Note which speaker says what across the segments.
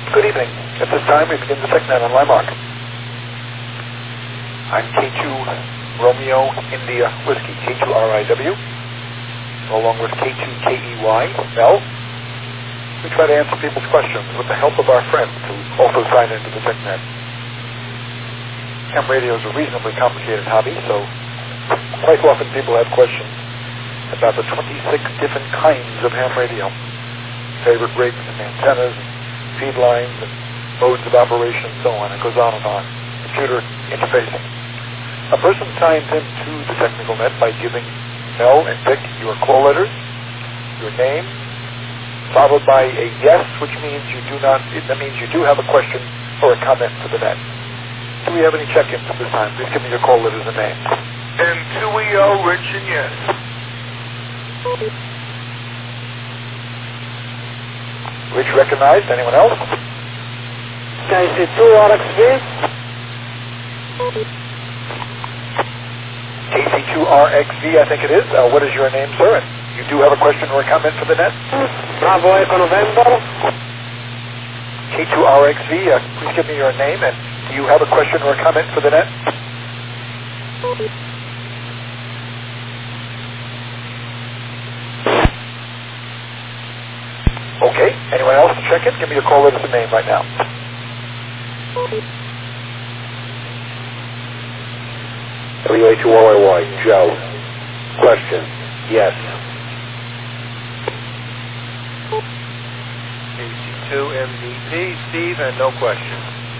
Speaker 1: Good evening. At this time, we begin the TechNet on Limark. I'm K2 Romeo India Whiskey, K2RIW, along with K2KEY, Mel. We try to answer people's questions with the help of our friends who also sign into the TechNet. Ham radio is a reasonably complicated hobby, so quite often people have questions about the 26 different kinds of ham radio, favorite rigs and antennas, and feed lines, and modes of operation, and so on. It goes on and on. Computer interfacing. A person signs into the Technical Net by giving Mel and Dick your call letters, your name, followed by a yes, which means you do not. That means you do have a question or a comment for the net. Do we have any check-ins at this time? Please give me your call letters and names.
Speaker 2: And 2EO, Rich, and yes.
Speaker 1: Rich recognized. Anyone else?
Speaker 3: KC2RXV.
Speaker 1: KC2RXV, I think it is. What is your name, sir? And you do have a question or a comment for the net?
Speaker 3: Bravo Echo November.
Speaker 1: K2RXV, please give me your name, and do you have a question or a comment for the net? Okay. Anyone else to check in? Give me a call letters and name right now.
Speaker 4: WA2YY, Joe. Question. Yes.
Speaker 5: KC2MVP, Steve, and no question.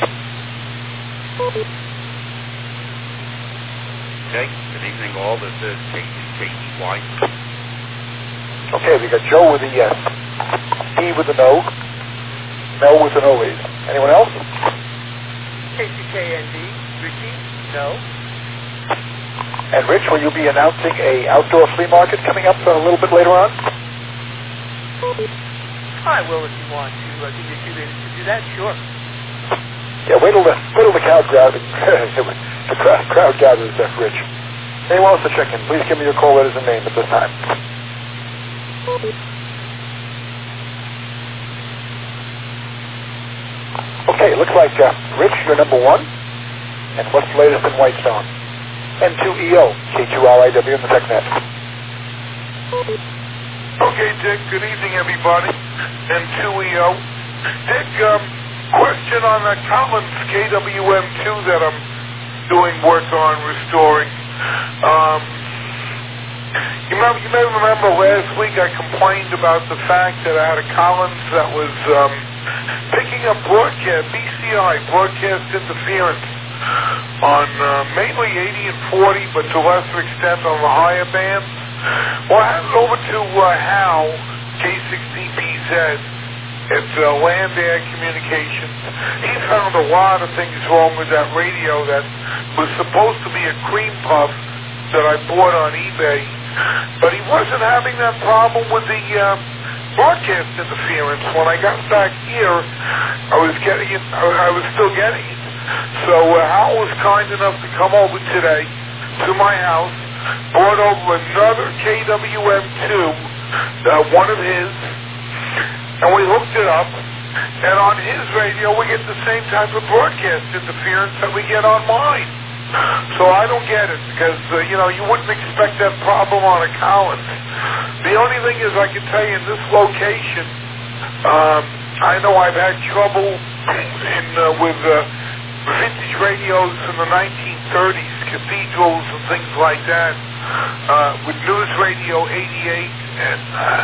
Speaker 6: Okay, good evening all. This is KC2KEY.
Speaker 1: Okay, we got Joe with a yes, Steve with a no, Mel with an always. Anyone else?
Speaker 7: KCKND, Ricky, no.
Speaker 1: And Rich, will you be announcing a outdoor flea market coming up a little bit later on?
Speaker 7: I will if you want to. Give me a few minutes to do that, sure.
Speaker 1: Yeah, wait till the crowd gathers. The crowd gathers, Rich. Anyone else to check in? Please give me your call letters and name at this time. Okay, it looks like Rich, you're number one. And what's the latest in Whitestone? N2EO, K2RIW in the TechNet.
Speaker 2: Okay, Dick, good evening, everybody. N2EO. Dick, question on the Collins KWM2 that I'm doing work on restoring. You may remember last week I complained about the fact that I had a Collins that was picking up BCI, broadcast interference, on mainly 80 and 40, but to a lesser extent on the higher bands. Well, I handed over to Hal, K6DPZ, at Land Air Communications. He found a lot of things wrong with that radio that was supposed to be a cream puff that I bought on eBay, but he wasn't having that problem with the broadcast interference. When I got back here, I was getting it. I was still getting it. So Hal was kind enough to come over today to my house, brought over another KWM2, one of his, and we hooked it up. And on his radio, we get the same type of broadcast interference that we get on mine. So I don't get it because, you wouldn't expect that problem on a Collins. The only thing is I can tell you in this location, I know I've had trouble with vintage radios in the 1930s, cathedrals and things like that, with News Radio 88 and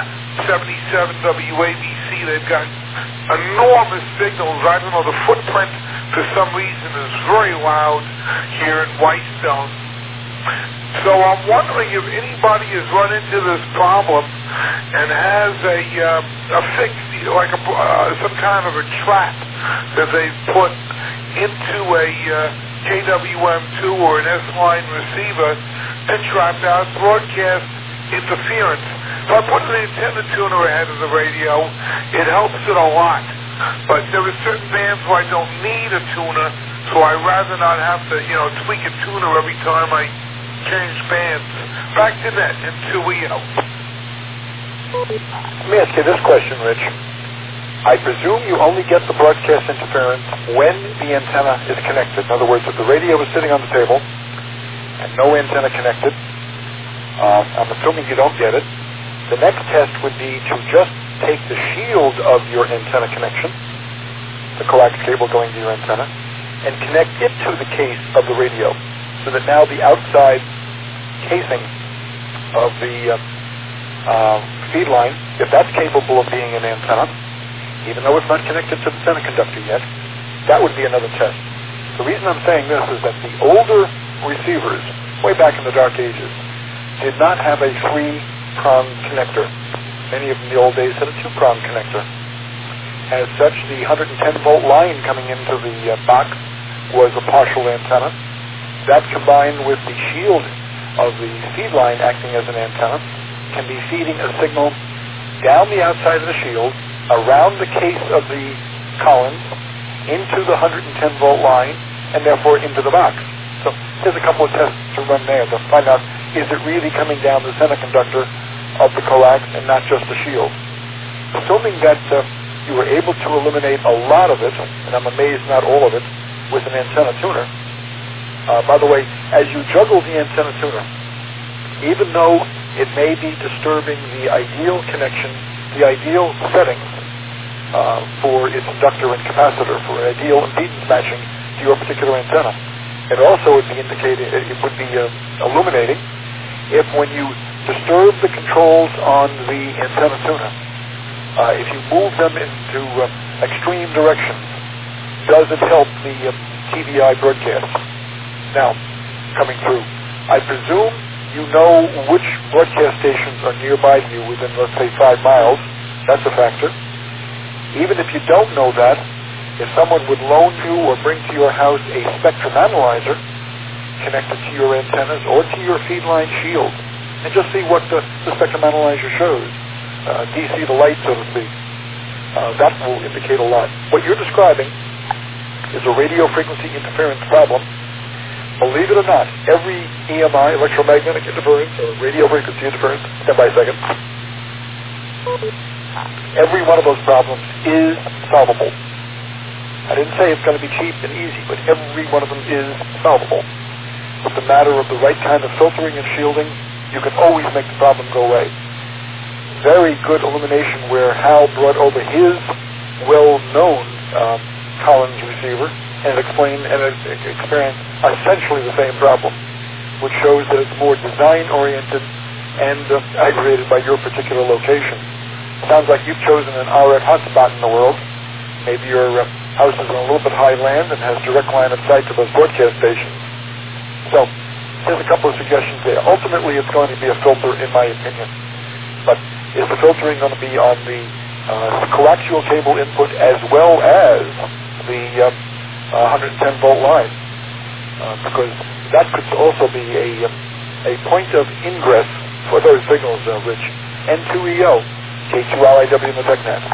Speaker 2: 77 WABC. They've got enormous signals. I don't know, the footprint for some reason is very loud here in Whitestone. So I'm wondering if anybody has run into this problem and has a fix, like some kind of a trap that they've put into a KWM2 or an S-line receiver and trapped out broadcast interference. If I put an antenna tuner ahead of the radio, it helps it a lot. But there are certain bands where I don't need a tuner, so I'd rather not have to, tweak a tuner every time I change bands. Back to that in 2EO.
Speaker 1: Let me ask you this question, Rich. I presume you only get the broadcast interference when the antenna is connected. In other words, if the radio is sitting on the table and no antenna connected, I'm assuming you don't get it. The next test would be to just take the shield of your antenna connection, the coax cable going to your antenna, and connect it to the case of the radio, so that now the outside casing of the feed line, if that's capable of being an antenna, even though it's not connected to the semiconductor yet, that would be another test. The reason I'm saying this is that the older receivers, way back in the dark ages, did not have a three-prong connector. Many of them in the old days had a two-prong connector. As such, the 110-volt line coming into the box was a partial antenna. That, combined with the shield of the feed line acting as an antenna, can be feeding a signal down the outside of the shield, around the case of the Collins, into the 110-volt line, and therefore into the box. So there's a couple of tests to run there to find out, is it really coming down the semiconductor of the coax and not just the shield? Assuming that you were able to eliminate a lot of it, and I'm amazed not all of it, with an antenna tuner. By the way, as you juggle the antenna tuner, even though it may be disturbing the ideal connection, the ideal settings for its inductor and capacitor, for ideal impedance matching to your particular antenna, it also would be indicating, it would be illuminating if when you disturb the controls on the antenna tuner, if you move them into extreme directions, does it help the TVI broadcast? Now, coming through, I presume you know which broadcast stations are nearby to you within, let's say, 5 miles. That's a factor. Even if you don't know that, if someone would loan you or bring to your house a spectrum analyzer connected to your antennas or to your feed line shield, and just see what the spectrum analyzer shows, DC the light, so to speak, that will indicate a lot. What you're describing is a radio frequency interference problem. Believe it or not, every EMI, electromagnetic interference, or radio frequency interference, step by second, every one of those problems is solvable. I didn't say it's going to be cheap and easy, but every one of them is solvable. With the matter of the right kind of filtering and shielding, you can always make the problem go away. Very good illumination where Hal brought over his well-known Collins receiver and explained and experienced essentially the same problem, which shows that it's more design-oriented and aggravated by your particular location. Sounds like you've chosen an RF hotspot in the world. Maybe your house is on a little bit high land and has direct line of sight to those broadcast stations. So there's a couple of suggestions there. Ultimately, it's going to be a filter, in my opinion. But is the filtering going to be on the coaxial cable input as well as the 110-volt line? Because that could also be a point of ingress for those signals, Rich. N2EO, K2RIW in the TechNet.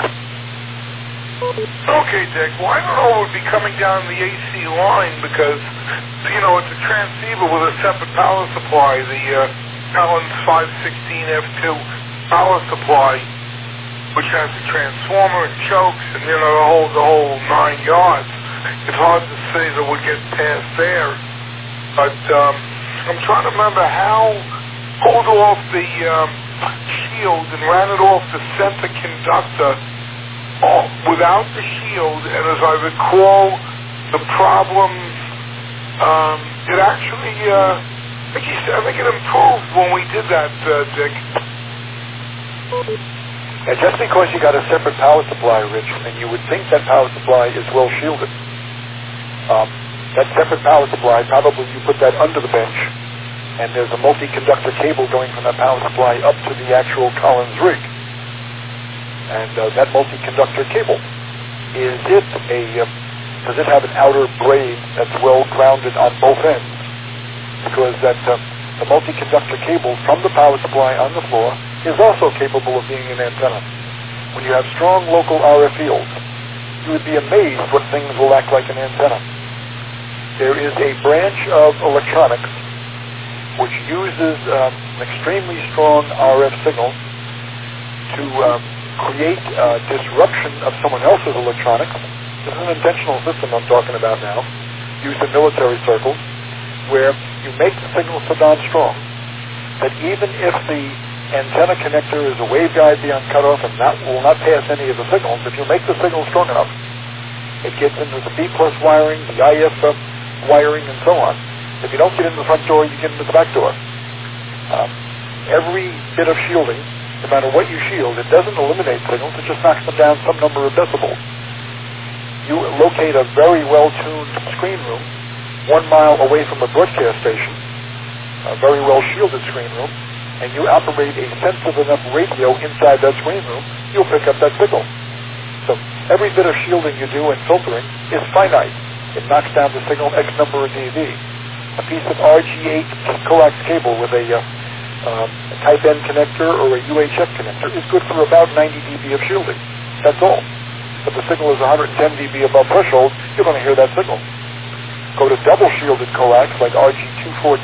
Speaker 2: Okay, Dick. Well, I don't know if it would be coming down the AC line because, you know, it's a transceiver with a separate power supply, the Collins 516F2 power supply, which has a transformer and chokes and, you know, the whole 9 yards. It's hard to say that we'll get past there, but I'm trying to remember how pulled off the shield and ran it off the center conductor without the shield, and as I recall, the problem, it actually, I think it improved when we did that, Dick.
Speaker 1: And just because you got a separate power supply, Rich, and you would think that power supply is well shielded, that separate power supply, probably you put that under the bench, and there's a multi-conductor cable going from that power supply up to the actual Collins rig. And that multi-conductor cable, does it have an outer braid that's well grounded on both ends? Because that the multi-conductor cable from the power supply on the floor is also capable of being an antenna. When you have strong local RF fields, you would be amazed what things will act like an antenna. There is a branch of electronics which uses an extremely strong RF signal to create disruption of someone else's electronics. This is an intentional system I'm talking about now, used in military circles, where you make the signal so darn strong that even if the antenna connector is a waveguide beyond cutoff and will not pass any of the signals, if you make the signal strong enough, it gets into the B+ wiring, the IF wiring, and so on. If you don't get into the front door, you get into the back door. Every bit of shielding, no matter what you shield, it doesn't eliminate signals, it just knocks them down some number of decibels. You locate a very well-tuned screen room 1 mile away from a broadcast station, a very well-shielded screen room, and you operate a sensitive enough radio inside that screen room, you'll pick up that signal. So every bit of shielding you do and filtering is finite. It knocks down the signal X number of dB. A piece of RG8 coax cable with a Type N connector or a UHF connector is good for about 90 dB of shielding. That's all. If the signal is 110 dB above threshold, you're going to hear that signal. Go to double shielded coax like RG214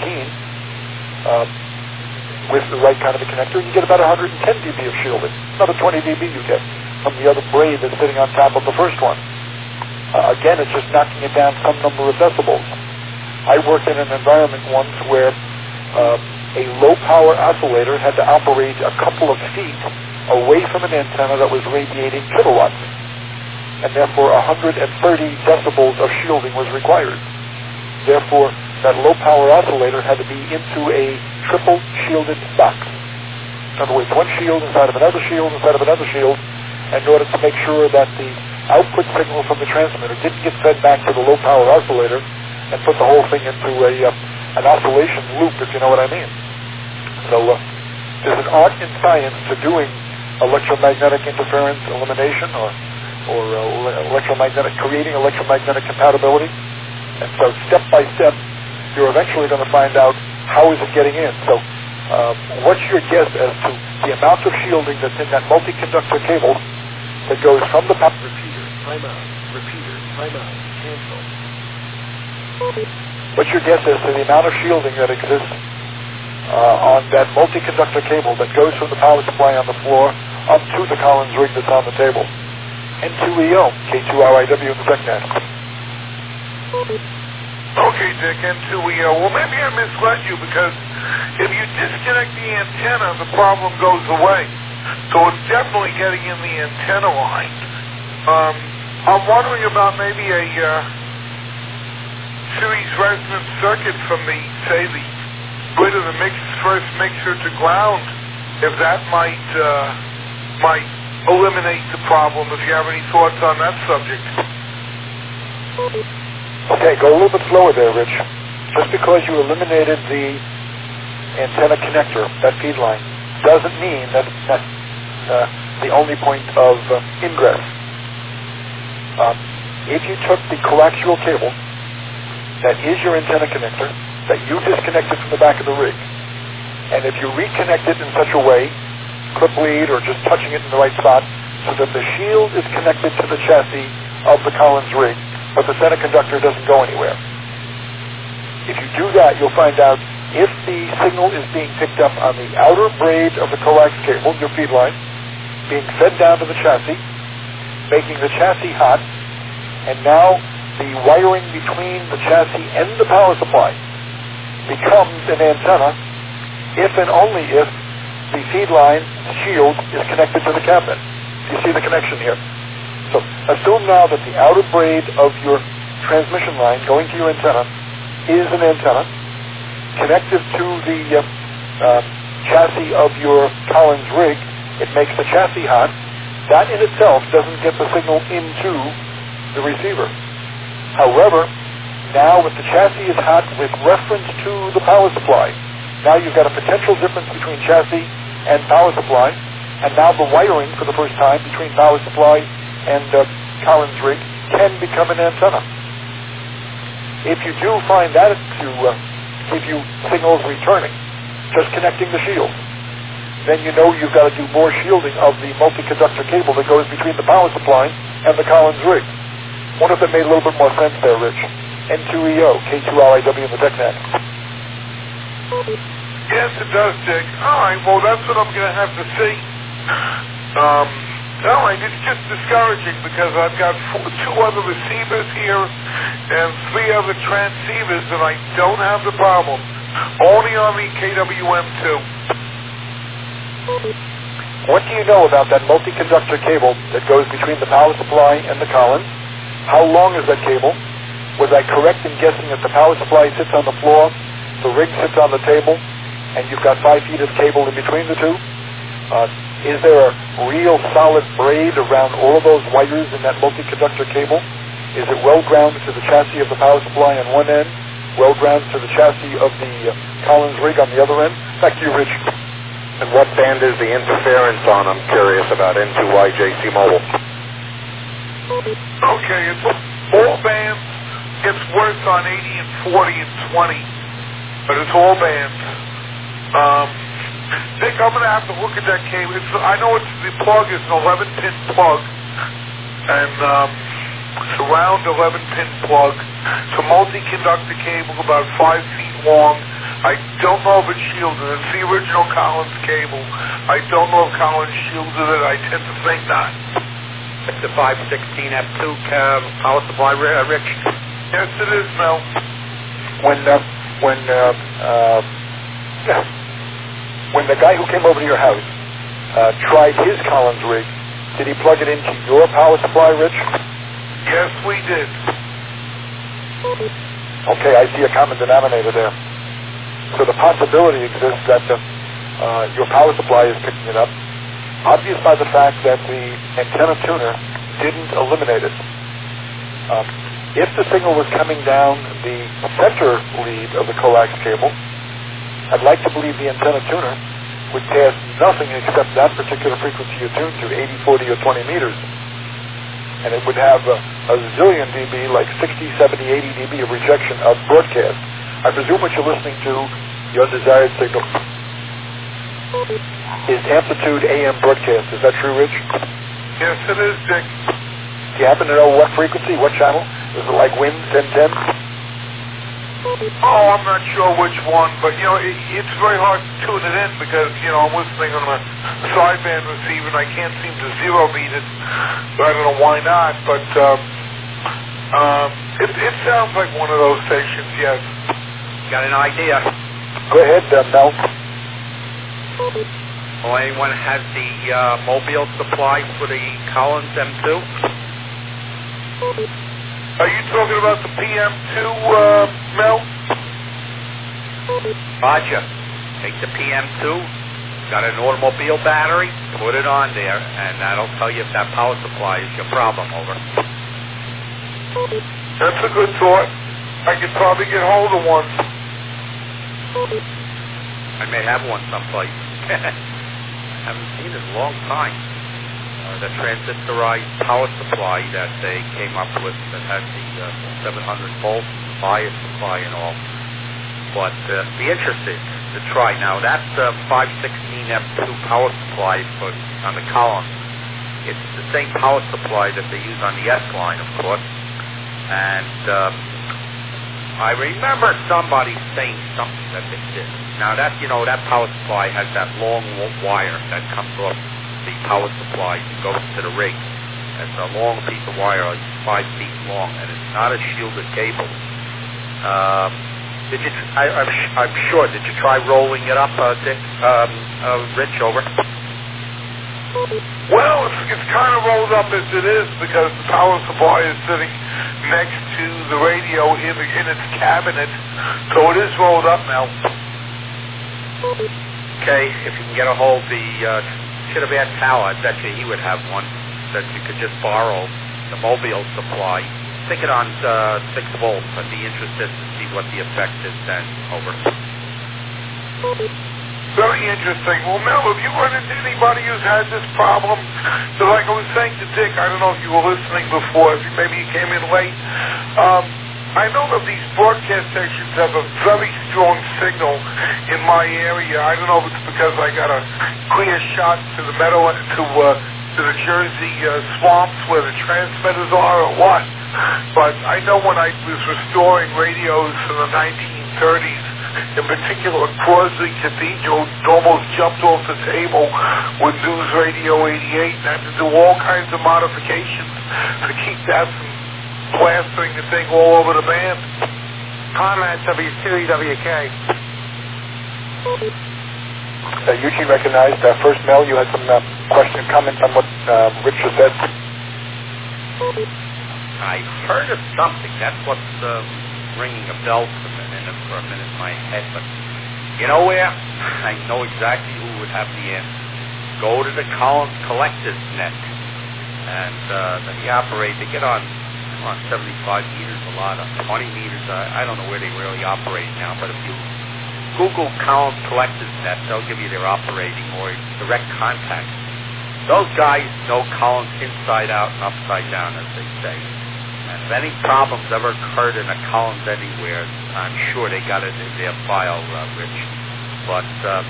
Speaker 1: with the right kind of a connector, you get about 110 dB of shielding. Another 20 dB you get from the other braid that's sitting on top of the first one. Again, it's just knocking it down some number of decibels. I worked in an environment once where a low-power oscillator had to operate a couple of feet away from an antenna that was radiating kilowatts, and therefore 130 decibels of shielding was required. Therefore, that low-power oscillator had to be into a triple shielded box. In other words, one shield inside of another shield inside of another shield, in order to make sure that the output signal from the transmitter didn't get fed back to the low-power oscillator and put the whole thing into an oscillation loop, if you know what I mean. So there's an art and science to doing electromagnetic interference elimination or creating electromagnetic compatibility. And so step by step, you're eventually going to find out how is it getting in. So what's your guess as to the amount of shielding that's in that multi-conductor cable that goes from the repeater, timeout, cancel. What's your guess as to the amount of shielding that exists on that multi-conductor cable that goes from the power supply on the floor up to the Collins rig that's on the table? N2EO, K2RIW in the TechNet.
Speaker 2: Okay, Dick, N2EO. Well, maybe I misled you, because if you disconnect the antenna, the problem goes away. So it's definitely getting in the antenna line. I'm wondering about maybe a series resonance circuit from the, say, the grid of the first mixer to ground, if that might eliminate the problem, if you have any thoughts on that subject.
Speaker 1: Okay, go a little bit slower there, Rich. Just because you eliminated the antenna connector, that feed line, doesn't mean that that's the only point of ingress. If you took the coaxial cable that is your antenna connector, that you disconnected from the back of the rig, and if you reconnect it in such a way, clip lead or just touching it in the right spot, so that the shield is connected to the chassis of the Collins rig, but the center conductor doesn't go anywhere. If you do that, you'll find out if the signal is being picked up on the outer braid of the coax cable, your feed line, being fed down to the chassis, making the chassis hot, and now the wiring between the chassis and the power supply becomes an antenna if and only if the feed line shield is connected to the cabinet. You see the connection here? So assume now that the outer braid of your transmission line going to your antenna is an antenna connected to the chassis of your Collins rig. It makes the chassis hot. That in itself doesn't get the signal into the receiver. However, now if the chassis is hot with reference to the power supply, now you've got a potential difference between chassis and power supply, and now the wiring for the first time between power supply and Collins rig can become an antenna. If you do find that to give you signals returning, just connecting the shield, then you know you've got to do more shielding of the multi-conductor cable that goes between the power supply and the Collins rig. Wonder if that made a little bit more sense there, Rich. N2EO, K2RIW in the TechNet.
Speaker 2: Yes, it does, Dick. All right, well, that's what I'm going to have to see. No, it's just discouraging because I've got two other receivers here and three other transceivers, and I don't have the problem. Only on the KWM2.
Speaker 1: What do you know about that multi-conductor cable that goes between the power supply and the Collins? How long is that cable? Was I correct in guessing that the power supply sits on the floor, the rig sits on the table, and you've got 5 feet of cable in between the two? Is there a real solid braid around all of those wires in that multi-conductor cable? Is it well grounded to the chassis of the power supply on one end, well grounded to the chassis of the Collins rig on the other end? Back to you, Rich.
Speaker 4: And what band is the interference on? I'm curious about N2YJC Mobile.
Speaker 2: Okay, it's all bands. Gets worse on 80 and 40 and 20, but it's all bands. Dick, I'm going to have to look at that cable. I know the plug is an 11-pin plug, and it's a round 11-pin plug. It's a multi-conductor cable about 5 feet long. I don't know if it's shielded. It's the original Collins cable. I don't know if Collins shielded it. I tend to think not.
Speaker 5: It's the 516 F2 power supply, Rich?
Speaker 2: Yes, it is, Mel.
Speaker 1: When the guy who came over to your house tried his Collins rig, did he plug it into your power supply, Rich?
Speaker 2: Yes, we did.
Speaker 1: Okay, I see a common denominator there. So the possibility exists that your power supply is picking it up, obvious by the fact that the antenna tuner didn't eliminate it. If the signal was coming down the center lead of the coax cable, I'd like to believe the antenna tuner would pass nothing except that particular frequency you're tuned to, 80, 40, or 20 meters. And it would have a zillion dB, like 60, 70, 80 dB of rejection of broadcast. I presume what you're listening to, your desired signal, is amplitude AM broadcast. Is that true, Rich?
Speaker 2: Yes, it is, Dick.
Speaker 1: Do you happen to know what frequency, what channel? Is it like WIN 1010?
Speaker 2: Oh, I'm not sure which one, but, it's very hard to tune it in because, I'm listening on a sideband receiver and I can't seem to zero beat it. I don't know why not, but it sounds like one of those stations, yes.
Speaker 5: Got an idea?
Speaker 1: Go ahead, Mel.
Speaker 5: Well, anyone has the mobile supply for the Collins M2?
Speaker 2: Are you talking about the PM2, Mel?
Speaker 5: Roger. Take the PM2, got an automobile battery, put it on there, and that'll tell you if that power supply is your problem, over.
Speaker 2: That's a good thought. I could probably get hold of one.
Speaker 5: I may have one someplace. Haven't seen it in a long time. The transistorized power supply that they came up with that has the 700 volt bias supply and all. But be interested to try. Now that's the 516 F2 power supply on the Collins. It's the same power supply that they use on the S line, of course. And I remember somebody saying something that they did. Now that that power supply has that long wire that comes off the power supply and goes to the rig. It's a long piece of wire, like 5 feet long, and it's not a shielded cable. I'm sure. Did you try rolling it up, Dick? Rich, over.
Speaker 2: Well, it's kind of rolled up as it is because the power supply is sitting next to the radio in its cabinet, so it is rolled up now.
Speaker 5: Okay, if you can get a hold of the should have asked Hal. I bet you he would have one that you could just borrow the mobile supply. Stick it on 6 volts. I'd be interested to see what the effect is then. Over.
Speaker 2: Very interesting. Well, Mel, have you run into anybody who's had this problem? So like I was saying to Dick, I don't know if you were listening before, maybe you came in late. I know that these broadcast stations have a very strong signal in my area. I don't know if it's because I got a clear shot to the meadow, to the Jersey swamps where the transmitters are or what. But I know when I was restoring radios in the 1930s, in particular Crosby Cathedral, almost jumped off the table with News Radio 88 and had to do all kinds of modifications to keep that from plastering the thing all over the band.
Speaker 3: Conrad, W2EWK.
Speaker 1: Eugene recognized first, Mel, you had some question, comments on what Rich just said.
Speaker 5: I heard of something. That's what's ringing a bell for a minute in my head. But you know where? I know exactly who would have the answer. Go to the Collins Collectors Net, and they operate. They get on 75 meters a lot, on 20 meters. I don't know where they really operate now, but if you Google Collins Collectors Net, they'll give you their operating or direct contact. Those guys know Collins inside out and upside down, as they say. And if any problems ever occurred in a Collins anywhere, I'm sure they got it in their file, Rich. But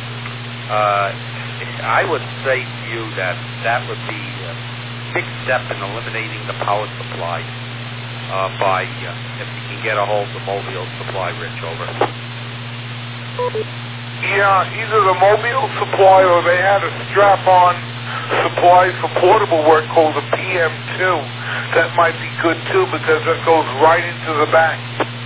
Speaker 5: I would say to you that would be a big step in eliminating the power supply by if you can get a hold of the Mobile Supply, Rich, over.
Speaker 2: Yeah, either the Mobile Supply or they had a strap-on supply for portable work called the PM2. That might be good too because it goes right into the back.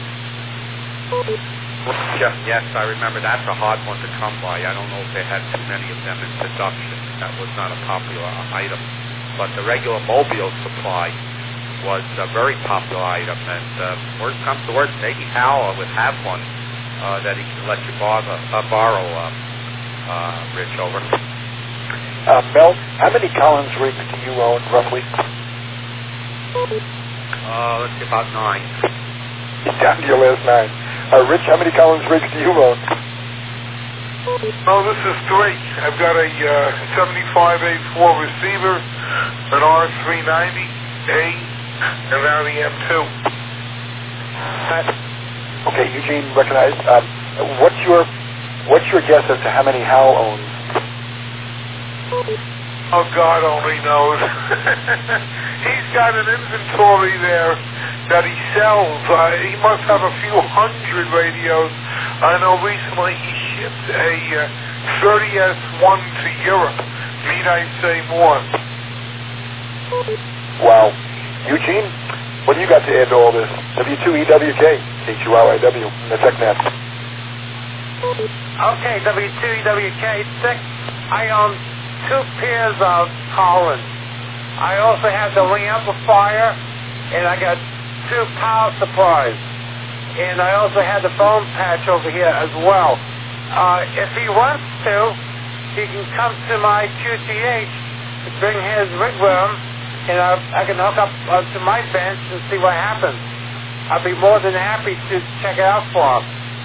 Speaker 5: Yes, I remember that's a hard one to come by. I don't know if they had too many of them in production. That was not a popular item. But the regular Mobile Supply was a very popular item, and worst comes to worst, maybe Hal would have one that he can let you borrow, Rich, over.
Speaker 1: Mel, how many Collins rigs do you own, roughly?
Speaker 5: Let's see, about 9.
Speaker 1: You're down to your last 9. Rich, how many Collins rigs do you own?
Speaker 2: Oh, this is 3. I've got a 75A4 receiver, an R390A, and now the M2.
Speaker 1: Okay, Eugene recognized. What's your guess as to how many Hal owns?
Speaker 2: Oh, God only knows. He's got an inventory there that he sells. He must have a few hundred radios. I know recently he shipped a 30S1 to Europe. Need I say more?
Speaker 1: Wow. Eugene, what do you got to add to all this? W2EWK, HURIW, in the TechNet.
Speaker 3: Okay, W2EWK 6. I own 2 pairs of Collins. I also have the ring amplifier, and I got 2 power supplies. And I also have the phone patch over here as well. If he wants to, he can come to my QTH to bring his rig with him, and I can hook up to my bench and see what happens. I'll be more than happy to check it out for him.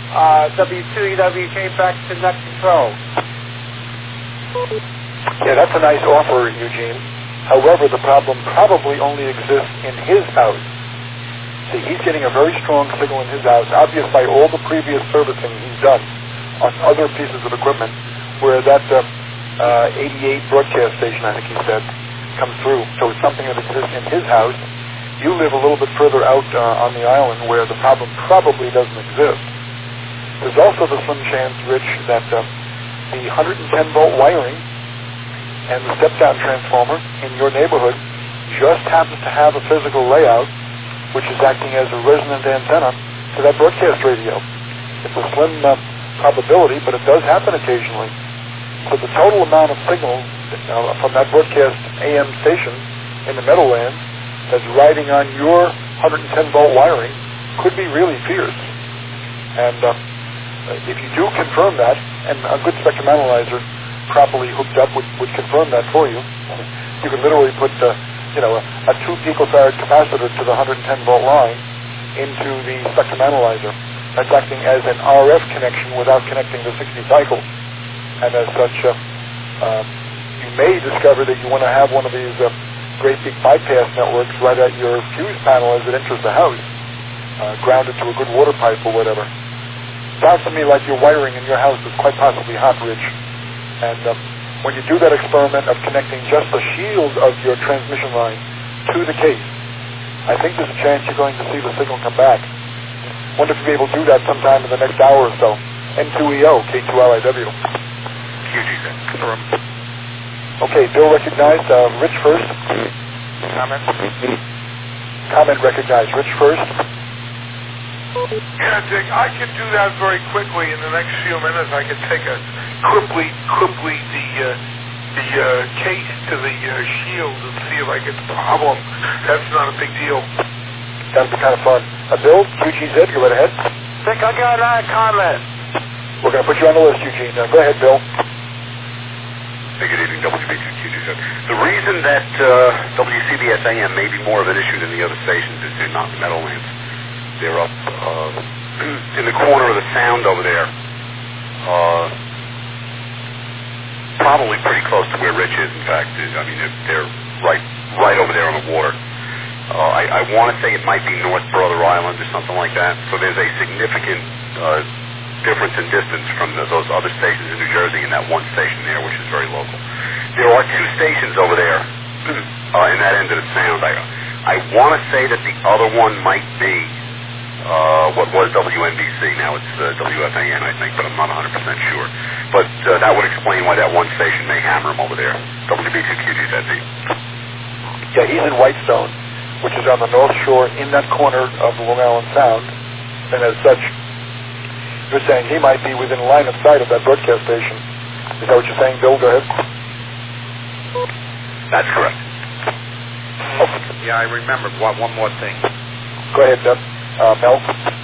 Speaker 3: W2EWK back to Net Control.
Speaker 1: Yeah, that's a nice offer, Eugene. However, the problem probably only exists in his house. See, he's getting a very strong signal in his house, obvious by all the previous servicing he's done on other pieces of equipment, where that 88 broadcast station, I think he said, comes through. So it's something that exists in his house. You live a little bit further out on the island where the problem probably doesn't exist. There's also the slim chance, Rich, that the 110-volt wiring and the step-down transformer in your neighborhood just happens to have a physical layout which is acting as a resonant antenna to that broadcast radio. It's a slim probability, but it does happen occasionally. So the total amount of signal from that broadcast AM station in the Meadowlands that's riding on your 110-volt wiring could be really fierce. And if you do confirm that, and a good spectrum analyzer properly hooked up would confirm that for you, you could literally put a 2 picofarad capacitor to the 110-volt line into the spectrum analyzer. That's acting as an RF connection without connecting the 60 cycle. And as such, you may discover that you want to have one of these great big bypass networks right at your fuse panel as it enters the house, grounded to a good water pipe or whatever. Sounds to me like your wiring in your house is quite possibly hot, Rich. And when you do that experiment of connecting just the shield of your transmission line to the case, I think there's a chance you're going to see the signal come back. Wonder if you'll be able to do that sometime in the next hour or so. N2EO, K2LIW.
Speaker 6: QGZ.
Speaker 5: Confirm.
Speaker 1: Okay, Bill recognized. Rich first.
Speaker 3: Comment?
Speaker 1: Comment recognized. Rich first.
Speaker 2: Yeah, Dick, I can do that very quickly. In the next few minutes, I can take a quickly the case to the shield and see if I get the problem. That's not a big deal.
Speaker 1: That'd be kind of fun. Bill, QGZ, go right ahead.
Speaker 3: Dick, I got another comment.
Speaker 1: We're going to put you on the list, Eugene. Go ahead, Bill.
Speaker 6: Hey, good evening, WB2QGZ. The reason that WCBS-AM may be more of an issue than the other stations is they're not Meadowlands. They're up in the corner of the sound over there. Probably pretty close to where Rich is, in fact. I mean, they're right over there on the water. I want to say it might be North Brother Island or something like that. So there's a significant difference in distance from those other stations in New Jersey and that one station there, which is very local. There are two stations over there in that end of the sound. I want to say that the other one might be what was WNBC. Now it's WFAN, I think, but I'm not 100% sure. But that would explain why that one station may hammer him over there. WB2QGZ.
Speaker 1: Yeah, he's in Whitestone, which is on the North Shore in that corner of Long Island Sound. And as such, you're saying he might be within line of sight of that broadcast station. Is that what you're saying, Bill? Go ahead.
Speaker 6: That's correct.
Speaker 1: Oh.
Speaker 5: Yeah, I remembered one more thing.
Speaker 1: Go ahead, Mel.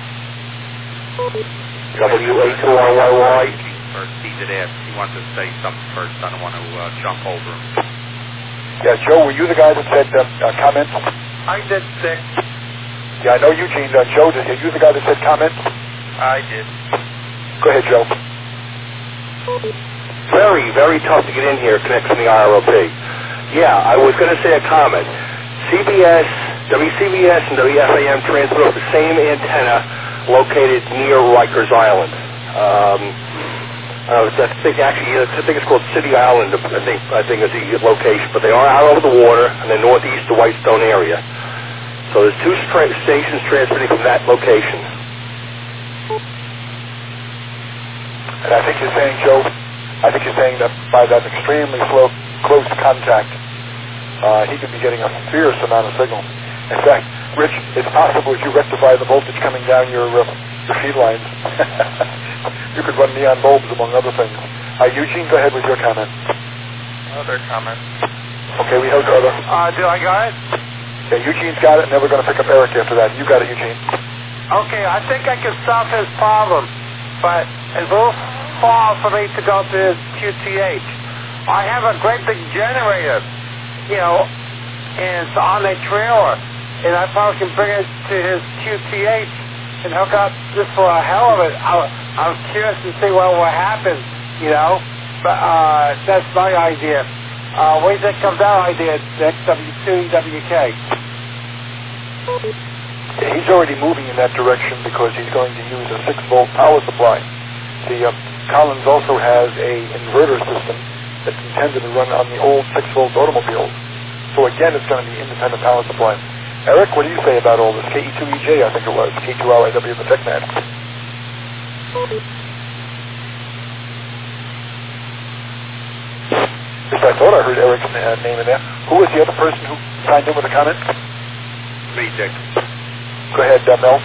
Speaker 4: W-A-2-R-Y-Y.
Speaker 5: First, he did ask. He wanted to say something first. I don't want to jump over him.
Speaker 1: Yeah, Joe, were you the guy that said comments?
Speaker 3: I did, Dick.
Speaker 1: Yeah, I know Eugene. Joe, are you the guy that said comments?
Speaker 3: I did.
Speaker 1: Go ahead, Joe.
Speaker 4: Very, very tough to get in here connecting the IROP. Yeah, I was going to say a comment. CBS, WCBS, and WFAM transmit off the same antenna located near Rikers Island. I think it's called City Island. I think is the location, but they are out over the water and they're northeast of Whitestone area. So there's two stations transmitting from that location.
Speaker 1: And I think you're saying, Joe, that by that extremely close contact, he could be getting a fierce amount of signal. In fact, Rich, it's possible if you rectify the voltage coming down your feed lines, you could run neon bulbs, among other things. Eugene, go ahead with your comment.
Speaker 3: Other comment.
Speaker 1: Okay, we have other.
Speaker 3: Do I got it?
Speaker 1: Yeah, Eugene's got it, and then we're going to pick up Eric after that. You got it, Eugene.
Speaker 3: Okay, I think I can solve his problem, but it's a little far for me to go to his QTH. I have a great big generator, and it's on a trailer, and I probably can bring it to his QTH and hook up just for a hell of it. I'm curious to see what will happen, but that's my idea. What do you think of that idea, W2WK?
Speaker 1: He's already moving in that direction because he's going to use a 6-volt power supply. The Collins also has a inverter system that's intended to run on the old 6-volt automobiles. So again, it's going to be independent power supply. Eric, what do you say about all this? KE2EJ, I think it was. K2LIW, the TechNet. I thought I heard Eric's name in there. Who was the other person who signed in with a comment?
Speaker 5: Me, Dick.
Speaker 1: Go ahead, Mel.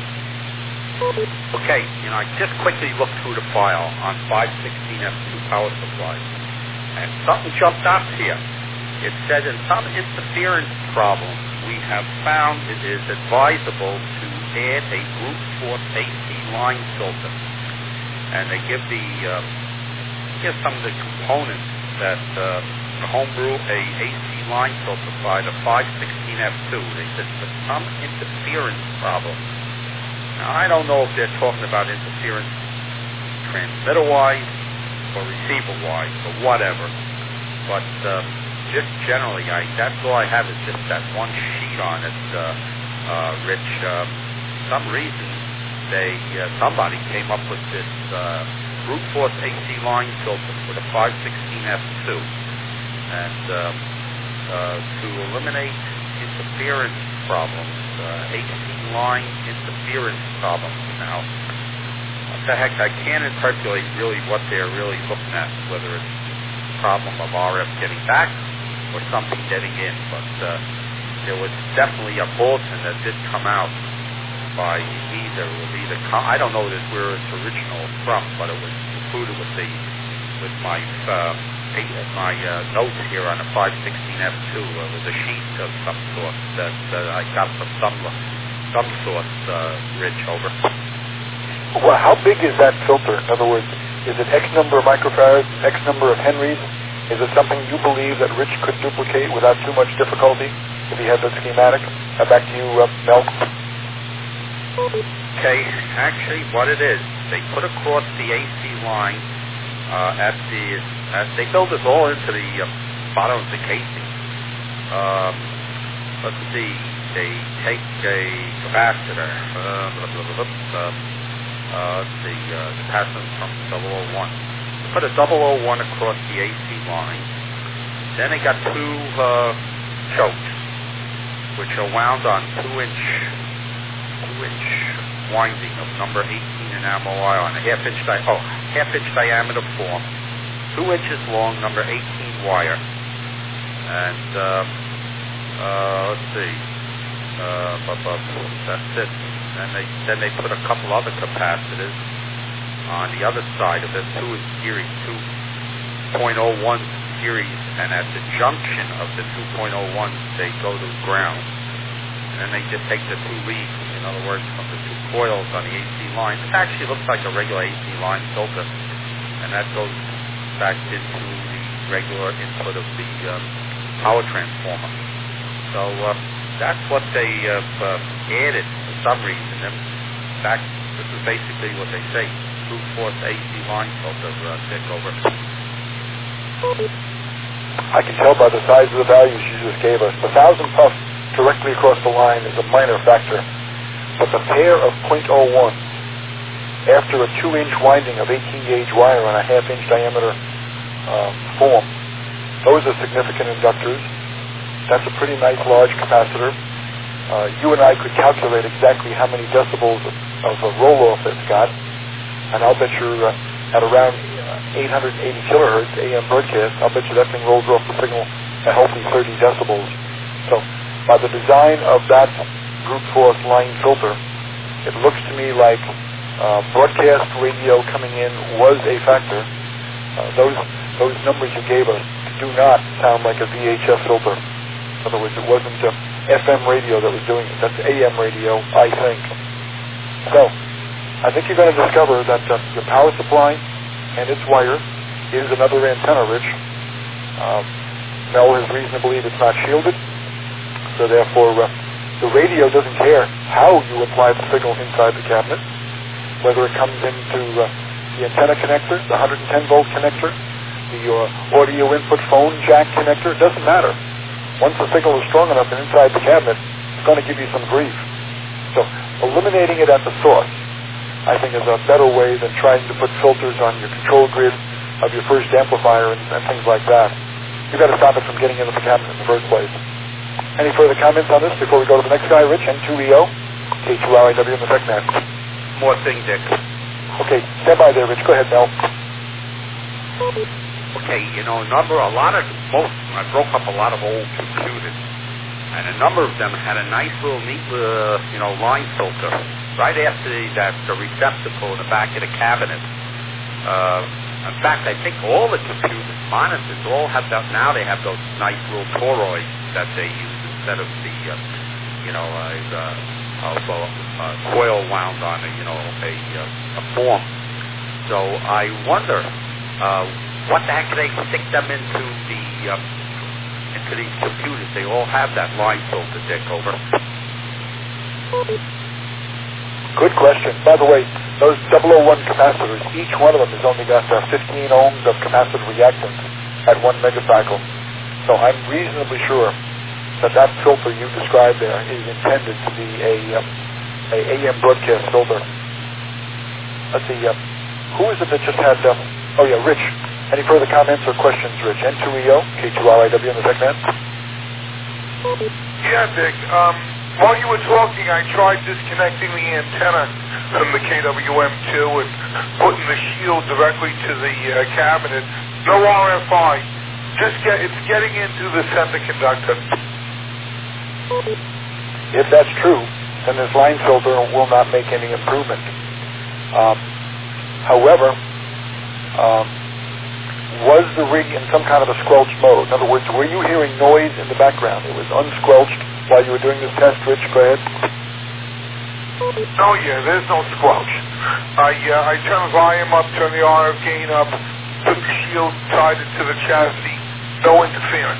Speaker 5: Okay, I just quickly looked through the file on 516F2 power supply, and something jumped out here. It said in some interference problems, we have found it is advisable to add a brute force AC line filter. And they give some of the components that homebrew a AC line filter by the 516F2. They said for some interference problem. Now, I don't know if they're talking about interference transmitter-wise or receiver-wise or whatever, but just generally, that's all I have is just that one sheet on it, Rich. For some reason, somebody came up with this brute force AC line filter for the 516F2, and to eliminate interference problems, AC line interference problems. Now, the heck, I can't interpolate really what they're really looking at, whether it's a problem of RF getting back or something getting in. But there was definitely a bulletin that did come out by either I don't know where it's original from, but it was included with my notes here on a 516F2. It was a sheet of some sort that I got from some source, Rich, over.
Speaker 1: Well, how big is that filter? In other words, is it X number of microfarads, X number of Henrys? Is it something you believe that Rich could duplicate without too much difficulty if he had the schematic? Back to you, Mel.
Speaker 5: Okay, actually what it is, they put across the AC line they build this all into the bottom of the casing. Let's see, they take a capacitor, capacitance from 001. They put a 001 across the AC line. Then they got two chokes, which are wound on 2-inch winding of number 18 enamel wire on a half-inch diameter form, 2 inches long, number 18 wire, and let's see, that's it. And then they put a couple other capacitors on the other side of it, 2 in series, 2.01 series, and at the junction of the 2.01 they go to ground. And then they just take the two leads, in other words, from the two coils on the AC line. It actually looks like a regular AC line filter, and that goes back into the regular input of the power transformer. So that's what they have added for some reason. In fact, this is basically what they say, brute force AC line filter, Dick, over.
Speaker 1: I can tell by the size of the values you just gave us. The 1,000 puff directly across the line is a minor factor, but the pair of .01 after a 2-inch winding of 18-gauge wire on a half-inch diameter form, those are significant inductors. That's a pretty nice large capacitor. You and I could calculate exactly how many decibels of a roll-off it's got, and I'll bet you at around 880 kilohertz AM broadcast, I'll bet you that thing rolls off the signal a healthy 30 decibels. So by the design of that brute force line filter, it looks to me like broadcast radio coming in was a factor. Those numbers you gave us do not sound like a VHF filter. In other words, it wasn't FM radio that was doing it. That's AM radio, I think. So I think you're going to discover that your power supply and its wire is another antenna, Rich. Mel has reason to believe it's not shielded. So therefore, the radio doesn't care how you apply the signal inside the cabinet, whether it comes into the antenna connector, the 110-volt connector, the audio input phone jack connector. It doesn't matter. Once the signal is strong enough and inside the cabinet, it's going to give you some grief. So eliminating it at the source, I think, is a better way than trying to put filters on your control grid of your first amplifier and things like that. You've got to stop it from getting into the cabinet in the first place. Any further comments on this before we go to the next guy, Rich? N2EO, K2RIW in the TechNet.
Speaker 5: More thing, Dick.
Speaker 1: Okay, stand by there, Rich. Go ahead, Mel.
Speaker 5: Okay, I broke up a lot of old computers, and a number of them had a nice little neat, line filter right after the receptacle in the back of the cabinet. In fact, I think all the computers, monitors, all have that. Now they have those nice little toroids that they use instead of the, coil wound on a form. So I wonder what the heck they stick them into these computers. They all have that line filter, Dick, over.
Speaker 1: Good question. By the way, those 001 capacitors, each one of them has only got 15 ohms of capacitive reactance at 1 megacycle. So I'm reasonably sure that filter you described there is intended to be a AM broadcast filter. Let's see, who is it that just had, Rich. Any further comments or questions, Rich? N2EO, K2RIW in the TechNet.
Speaker 2: Yeah, Dick. While you were talking, I tried disconnecting the antenna from the KWM2 and putting the shield directly to the cabinet. No RFI. It's getting into the center conductor.
Speaker 1: If that's true, then this line filter will not make any improvement. However, was the rig in some kind of a squelch mode? In other words, were you hearing noise in the background? It was unsquelched while you were doing this test, Rich? Go ahead.
Speaker 2: Oh yeah, there's no squelch. I turn the volume up, turn the RF gain up, put the shield tied it to the chassis. No interference.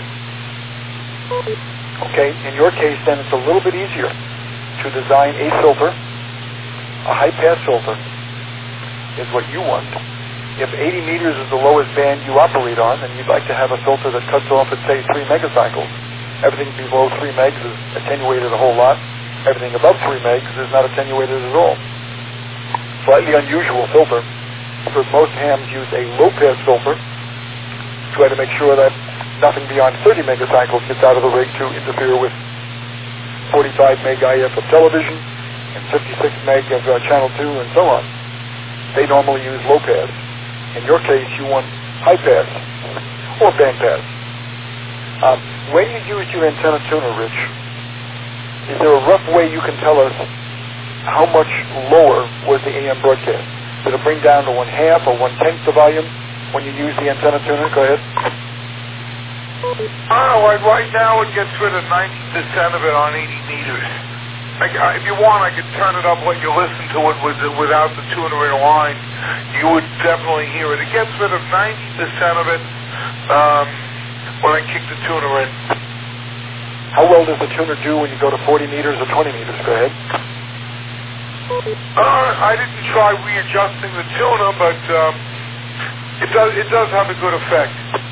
Speaker 1: Okay, in your case then it's a little bit easier to design a filter. A high-pass filter is what you want. If 80 meters is the lowest band you operate on, and you'd like to have a filter that cuts off at, say, 3 megacycles, everything below 3 megs is attenuated a whole lot. Everything above 3 megs is not attenuated at all. Slightly unusual filter, because most hams use a low-pass filter to try to make sure that nothing beyond 30 megacycles gets out of the rig to interfere with 45 meg IF of television and 56 meg of channel 2 and so on. They normally use low pass. In your case, you want high pass or band pass. When you used your antenna tuner, Rich, is there a rough way you can tell us how much lower was the AM broadcast? Did it bring down to 1/2 or 1/10 the volume when you use the antenna tuner? Go ahead.
Speaker 2: Right now it gets rid of 90% of it on 80 meters. If you want, I could turn it up when you listen to it without the tuner in line. You would definitely hear it. It gets rid of 90% of it when I kick the tuner in.
Speaker 1: How well does the tuner do when you go to 40 meters or 20 meters? Go ahead.
Speaker 2: I didn't try readjusting the tuner, but it does have a good effect.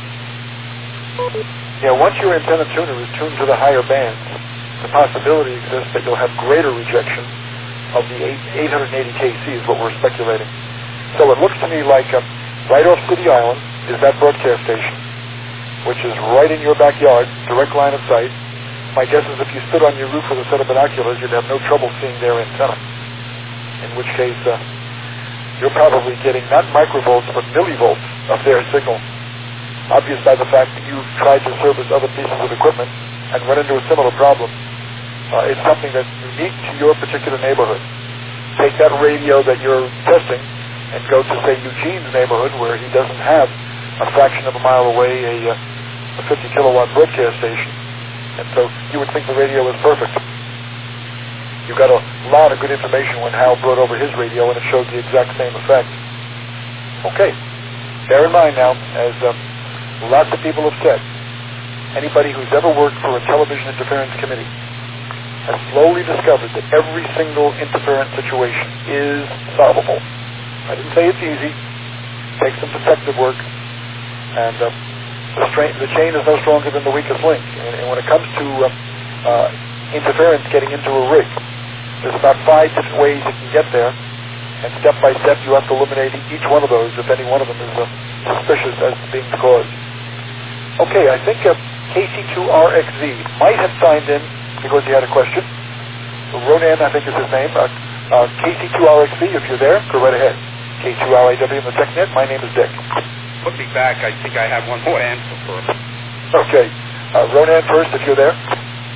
Speaker 1: Yeah, once your antenna tuner is tuned to the higher bands, the possibility exists that you'll have greater rejection of the 880 KC is what we're speculating. So it looks to me like right off City Island is that broadcast station, which is right in your backyard, direct line of sight. My guess is if you stood on your roof with a set of binoculars, you'd have no trouble seeing their antenna, in which case you're probably getting not microvolts but millivolts of their signal. Obvious by the fact that you've tried to service other pieces of equipment and run into a similar problem. It's something that's unique to your particular neighborhood. Take that radio that you're testing and go to, say, Eugene's neighborhood where he doesn't have a fraction of a mile away a 50 kilowatt broadcast station. And so you would think the radio is perfect. You got a lot of good information when Hal brought over his radio and it showed the exact same effect. Okay. Bear in mind now, as lots of people have said, anybody who's ever worked for a television interference committee has slowly discovered that every single interference situation is solvable. I didn't say it's easy. It takes some detective work. And the chain is no stronger than the weakest link. And when it comes to interference getting into a rig, there's about 5 different ways you can get there. And step by step you have to eliminate each one of those if any one of them is suspicious as to being the cause. Okay, I think KC2RXZ might have signed in because he had a question. Ronan, I think is his name. KC2RXZ, if you're there, go right ahead. K2RAW in the TechNet. My name is Dick.
Speaker 5: Put me back. I think I have one more answer for him.
Speaker 1: Okay. Ronan first, if you're there.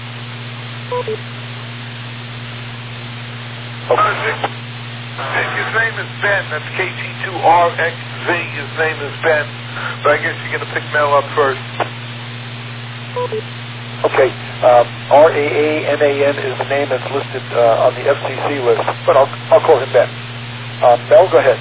Speaker 2: Okay. His name is Ben. That's KC2RXZ. His name is Ben. But I guess you're going to pick Mel up first.
Speaker 1: Okay. RAANAN is the name that's listed on the FCC list, but I'll call him Ben. Mel, go ahead.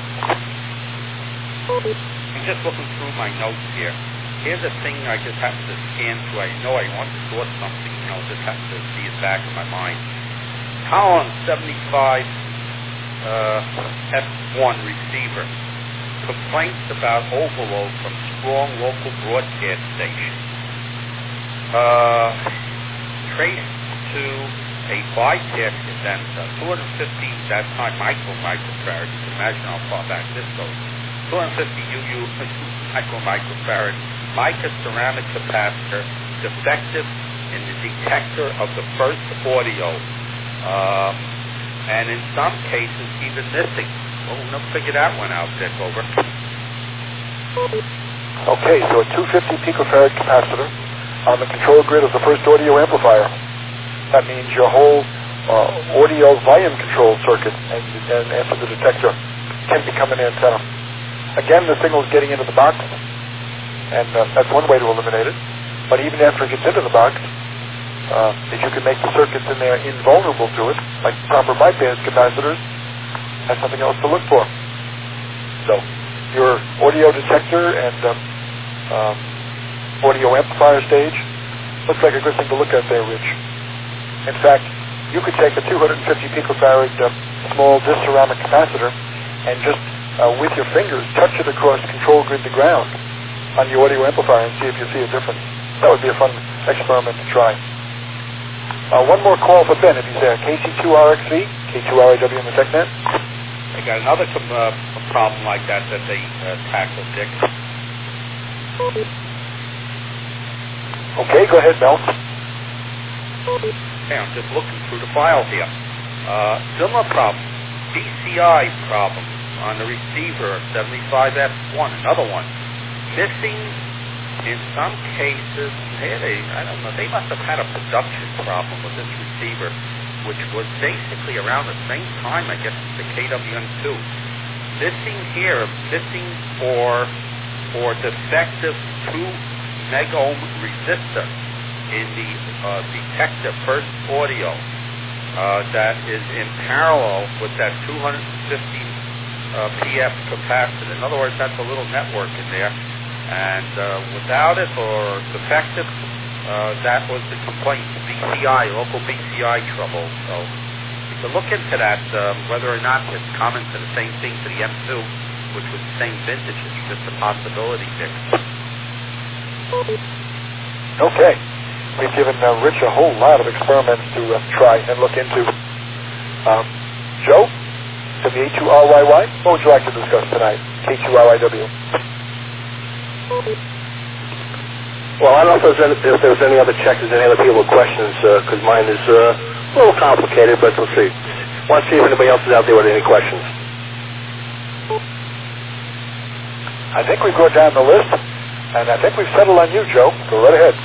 Speaker 5: I'm just looking through my notes here. Here's a thing I just have to scan through. I know I want to sort something, just have to see it back in my mind. Column 75 F1 receiver. Complaints about overload from strong local broadcast station. Traced to a bypass condenser, 250, that time microfarad. You can imagine how far back this goes. 250 UU microfarad, mica ceramic capacitor, defective in the detector of the first audio, and in some cases even missing. Well, we'll never figure that one out, Dick. Over.
Speaker 1: Okay, so a 250 picofarad capacitor on the control grid of the first audio amplifier. That means your whole audio volume control circuit and after the detector can become an antenna. Again, the signal is getting into the box, and that's one way to eliminate it. But even after it gets into the box, if you can make the circuits in there invulnerable to it, like proper bypass capacitors, that's something else to look for. So your audio detector and audio amplifier stage looks like a good thing to look at there, Rich. In fact, you could take a 250 picofarad small disc ceramic capacitor and just with your fingers touch it across control grid to ground on your audio amplifier and see if you see a difference. That would be a fun experiment to try. One more call for Ben if he's there. KC2RXV, K2RAW in the TechNet.
Speaker 5: I got another problem like that they tackled, Dick.
Speaker 1: Okay, go ahead, Mel.
Speaker 5: Okay, I'm just looking through the file here. Similar problem, BCI problem on the receiver, 75F1, another one. Missing in some cases, I don't know, they must have had a production problem with this receiver, which was basically around the same time, I guess, as the KWM2. Missing for defective 2 megohm resistor in the detector first audio that is in parallel with that 250 PF capacitor. In other words, that's a little network in there. And without it or defective, that was the complaint, BCI, local BCI trouble. So you can look into that, whether or not it's common to the same thing to the M2, which was the same vintage. It's just a possibility there.
Speaker 1: Okay. We've given Rich a whole lot of experiments to try and look into. Joe, W82RYY, what would you like to discuss tonight? K2RIW.
Speaker 4: Well, I don't know if there's any other checkers, any other people with questions, because mine is a little complicated, but we'll see. Want to see if anybody else is out there with any questions.
Speaker 1: I think we brought down the list, and I think we've settled on you, Joe. Go right ahead.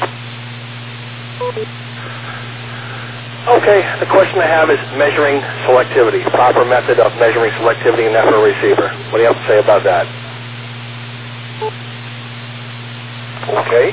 Speaker 4: Okay, the question I have is measuring selectivity, proper method of measuring selectivity in FM receiver. What do you have to say about that?
Speaker 1: Okay.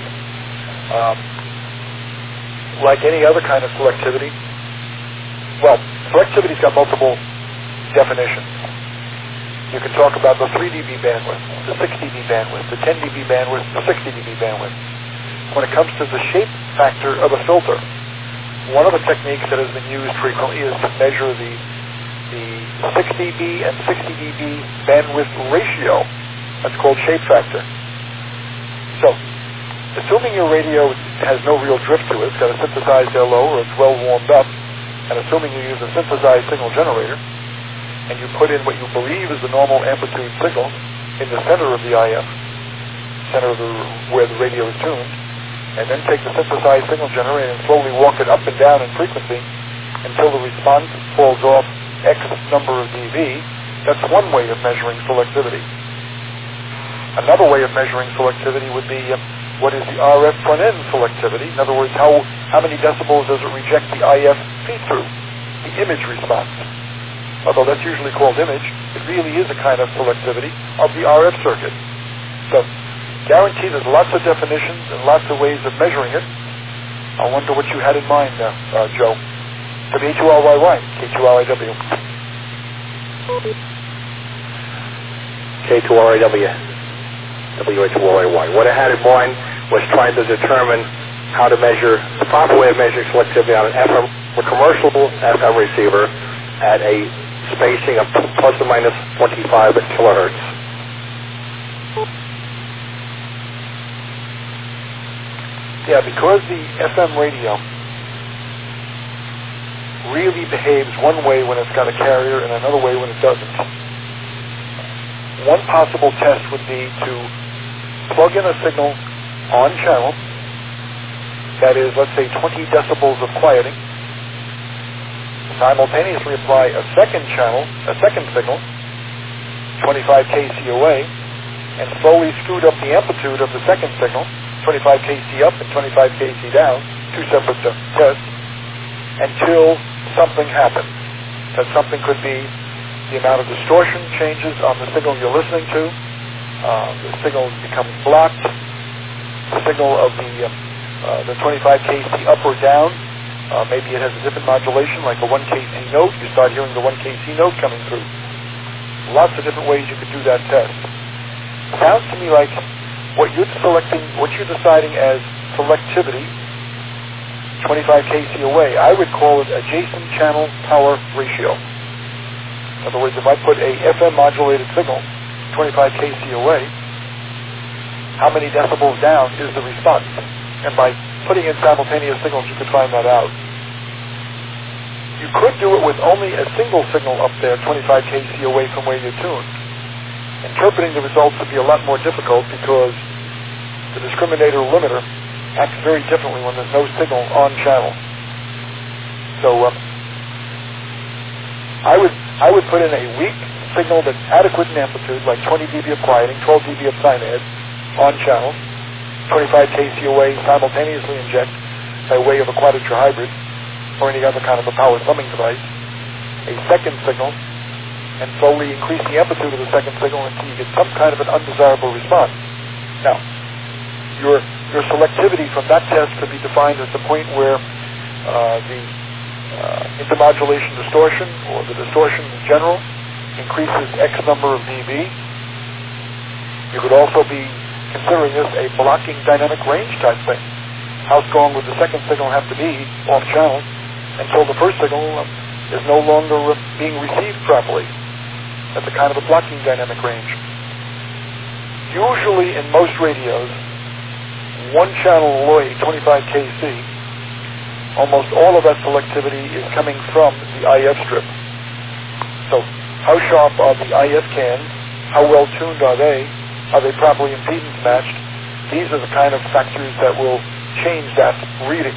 Speaker 1: Like any other kind of selectivity, well, selectivity's got multiple definitions. You can talk about the 3 dB bandwidth, the 6 dB bandwidth, the 10 dB bandwidth, the 60 dB bandwidth. When it comes to the shape factor of a filter, one of the techniques that has been used frequently is to measure the 6 dB and 60 dB bandwidth ratio. That's called shape factor. So, assuming your radio has no real drift to it, it's got a synthesized LO or it's well warmed up, and assuming you use a synthesized signal generator, and you put in what you believe is the normal amplitude signal in the center of the IF, center of where the radio is tuned, and then take the synthesized signal generator and slowly walk it up and down in frequency until the response falls off X number of dB, that's one way of measuring selectivity. Another way of measuring selectivity would be what is the RF front-end selectivity? In other words, how many decibels does it reject the IF feed-through, the image response? Although that's usually called image, it really is a kind of selectivity of the RF circuit. So, guarantee there's lots of definitions and lots of ways of measuring it. I wonder what you had in mind, Joe. W2RYY, K2RIW.
Speaker 4: K2RAW. W2RAY. What I had in mind was trying to determine how to measure, the proper way of measuring selectivity on an FM, a commercial FM receiver at a spacing of plus or minus 25 kilohertz.
Speaker 1: Yeah, because the FM radio really behaves one way when it's got a carrier and another way when it doesn't. One possible test would be to plug in a signal on channel that is, let's say 20 decibels of quieting, simultaneously apply a second signal, 25 kC away, and slowly scoot up the amplitude of the second signal, 25 kC up and 25 kC down, two separate tests, until something happens. That something could be the amount of distortion changes on the signal you're listening to, the signal becomes blocked, the signal of the 25 kC up or down, maybe it has a different modulation, like a 1 kC note. You start hearing the 1 kC note coming through. Lots of different ways you could do that test. Sounds to me like what you're deciding as selectivity, 25 kC away, I would call it adjacent channel power ratio. In other words, if I put a FM modulated signal 25 kC away, how many decibels down is the response? And by putting in simultaneous signals, you could find that out. You could do it with only a single signal up there, 25 kC away from where you're tuned. Interpreting the results would be a lot more difficult because the discriminator limiter acts very differently when there's no signal on channel. So I would put in a weak signal that's adequate in amplitude, like 20 dB of quieting, 12 dB of sinad on channel, 25 kC away, simultaneously inject by way of a quadrature hybrid or any other kind of a power summing device, a second signal, and slowly increase the amplitude of the second signal until you get some kind of an undesirable response. Now, your selectivity from that test could be defined as the point where the intermodulation distortion, or the distortion in general, increases X number of dB. You could also be considering this a blocking dynamic range type thing. How strong would the second signal have to be off channel until the first signal is no longer being received properly? That's a kind of a blocking dynamic range. Usually in most radios, one channel away, 25 kC, almost all of that selectivity is coming from the IF strip. So how sharp are the IF cans? How well tuned are they? Are they properly impedance matched? These are the kind of factors that will change that reading.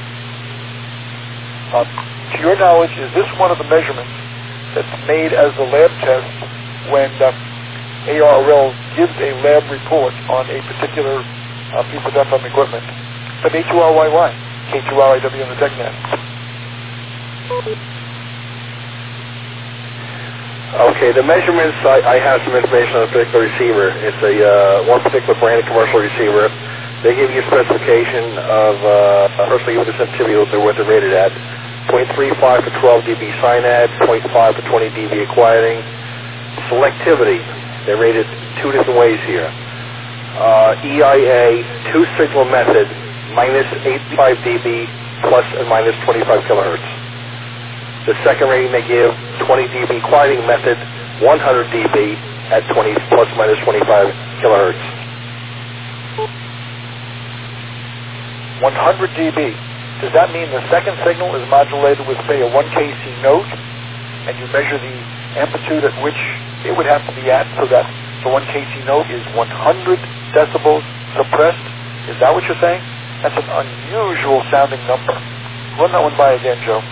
Speaker 1: To your knowledge, is this one of the measurements that's made as the lab test when ARRL gives a lab report on a particular piece of FM equipment? From A2RYY, K2RIW in the TechNet.
Speaker 4: Okay, the measurements, I have some information on a particular receiver. It's a one particular branded commercial receiver. They give you a specification of, firstly, with the sensitivity, what they're rated at. 0.35 for 12 dB sinad, 0.5 for 20 dB quieting. Selectivity, they're rated two different ways here. EIA, two-signal method, minus 85 dB, plus and minus 25 kilohertz. The second rating they give, 20 dB quieting method, 100 dB at 20 plus minus 25 kilohertz.
Speaker 1: 100 dB. Does that mean the second signal is modulated with, say, a 1 kC note, and you measure the amplitude at which it would have to be at so that the 1 kC note is 100 decibels suppressed? Is that what you're saying? That's an unusual sounding number. Run that one by again, Joe.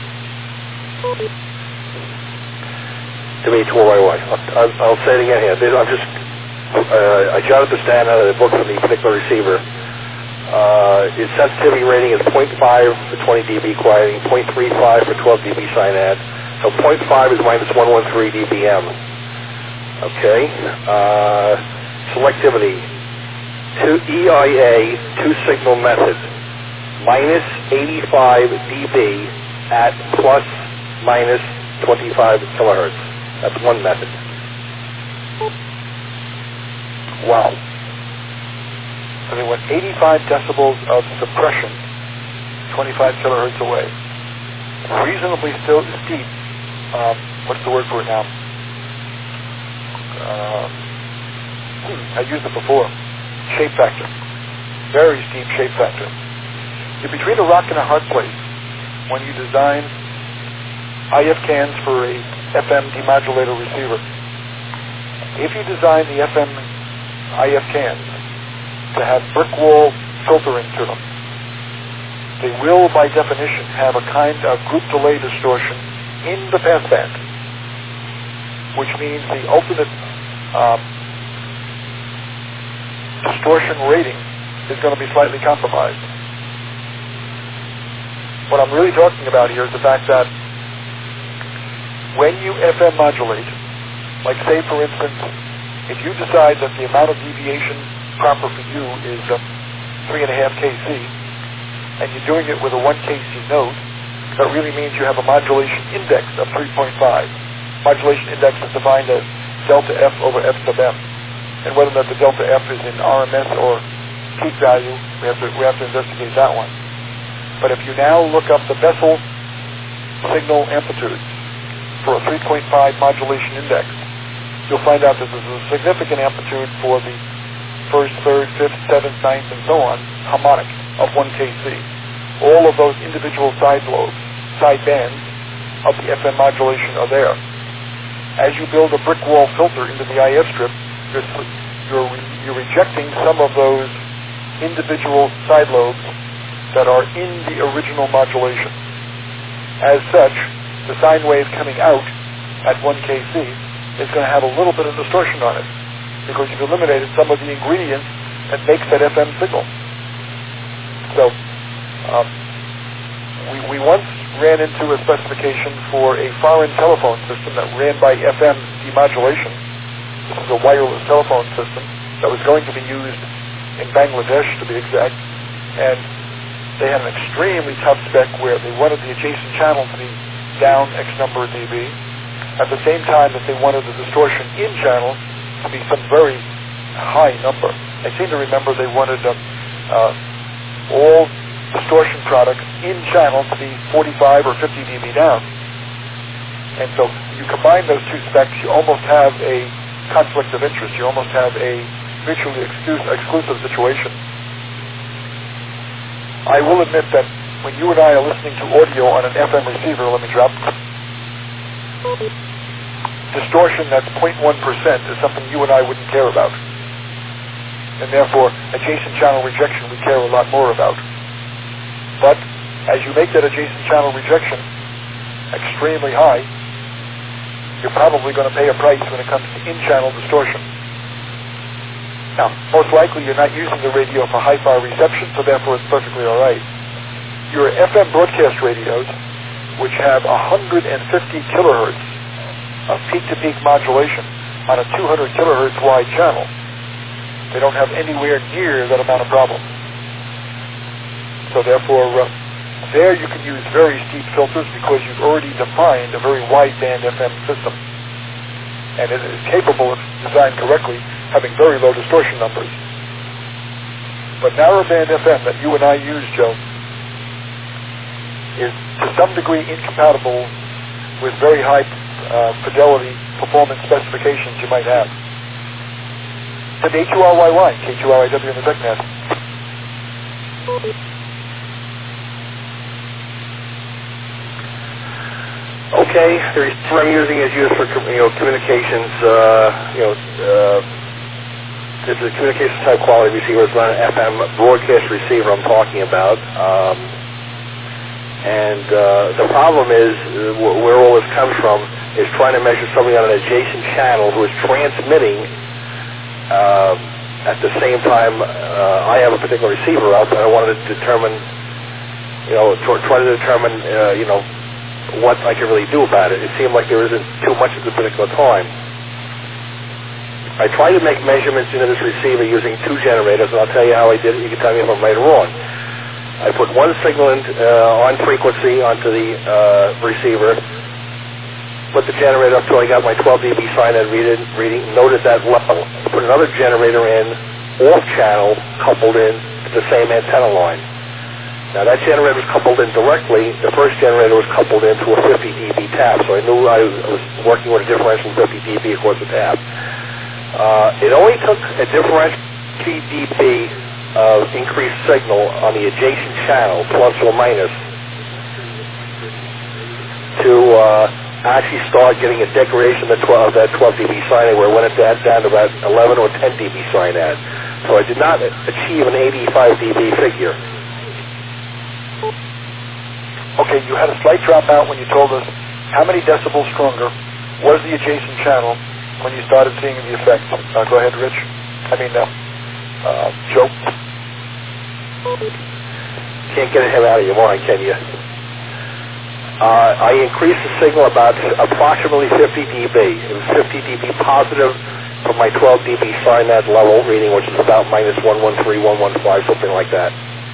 Speaker 4: To me, I'll say it again here. I jotted this down out of the book from the particular receiver. Its sensitivity rating is 0.5 for 20 dB quieting, 0.35 for 12 dB sinad. So 0.5 is minus 113 dBm. Okay. Selectivity. EIA, two-signal method. Minus 85 dB at plus minus 25 kilohertz. That's one method.
Speaker 1: Wow. So they went 85 decibels of suppression, 25 kilohertz away. Reasonably still steep. What's the word for it now? I used it before. Shape factor. Very steep shape factor. You're between a rock and a hard place when you design IF cans for a FM demodulator receiver. If you design the FM IF cans to have brick wall filtering to them, they will, by definition, have a kind of group delay distortion in the passband, which means the ultimate distortion rating is going to be slightly compromised. What I'm really talking about here is the fact that when you FM modulate, like say for instance, if you decide that the amount of deviation proper for you is 3.5 kc, and you're doing it with a 1 kc node, that really means you have a modulation index of 3.5. Modulation index is defined as delta F over F sub M. And whether or not the delta F is in RMS or peak value, we have to investigate that one. But if you now look up the Bessel signal amplitudes for a 3.5 modulation index, you'll find out that there's a significant amplitude for the first, third, fifth, seventh, ninth, and so on, harmonic of 1 kc. All of those individual side lobes, side bands of the FM modulation are there. As you build a brick wall filter into the IF strip, you're rejecting some of those individual side lobes that are in the original modulation. As such, the sine wave coming out at 1 kc is going to have a little bit of distortion on it because you've eliminated some of the ingredients that makes that FM signal. So, we once ran into a specification for a foreign telephone system that ran by FM demodulation. This is a wireless telephone system that was going to be used in Bangladesh, to be exact, and they had an extremely tough spec where they wanted the adjacent channel to be down X number of dB, at the same time that they wanted the distortion in channel to be some very high number. I seem to remember they wanted all distortion products in channel to be 45 or 50 dB down. And so you combine those two specs, you almost have a conflict of interest. You almost have a mutually exclusive situation. I will admit that when you and I are listening to audio on an FM receiver, let me drop, distortion that's 0.1% is something you and I wouldn't care about. And therefore, adjacent channel rejection we care a lot more about. But as you make that adjacent channel rejection extremely high, you're probably going to pay a price when it comes to in-channel distortion. Now, most likely you're not using the radio for high-power reception, so therefore it's perfectly all right. Your FM broadcast radios, which have 150 kilohertz of peak-to-peak modulation on a 200 kilohertz wide channel, they don't have anywhere near that amount of problem. So therefore, there you can use very steep filters because you've already defined a very wideband FM system. And it is capable, if designed correctly, having very low distortion numbers. But narrowband FM that you and I use, Joe, is to some degree incompatible with very high fidelity performance specifications you might have. It's an HURYY, KQRIW in the TechNet.
Speaker 4: Okay, the receiver I'm using is used for communications. This is a communications type quality receiver. It's not an FM broadcast receiver I'm talking about. And the problem is where all this comes from is trying to measure somebody on an adjacent channel who is transmitting at the same time I have a particular receiver out, and I wanted to determine, try to determine, what I can really do about it. It seemed like there isn't too much at the particular time. I tried to make measurements into this receiver using two generators, and I'll tell you how I did it. You can tell me if I'm right or wrong. I put one signal on frequency onto the receiver, put the generator up till I got my 12 dB SINAD reading, noted that level. Put another generator in, off channel, coupled in to the same antenna line. Now that generator was coupled in directly. The first generator was coupled into a 50 dB tap, so I knew I was working with a differential 50 dB across the tap. It only took a differential 50 dB of increased signal on the adjacent channel, plus or minus, to actually start getting a degradation of that 12 dB SINAD, where it went down to about 11 or 10 dB SINAD. So I did not achieve an 85 dB figure.
Speaker 1: Okay, you had a slight dropout when you told us how many decibels stronger was the adjacent channel when you started seeing the effect. Go ahead, Rich. Joe.
Speaker 4: Can't get him out of your mind, can you? I increased the signal about approximately 50 dB. It was 50 dB positive from my 12 dB SINAD level reading, which is about minus 113, 115, something like that.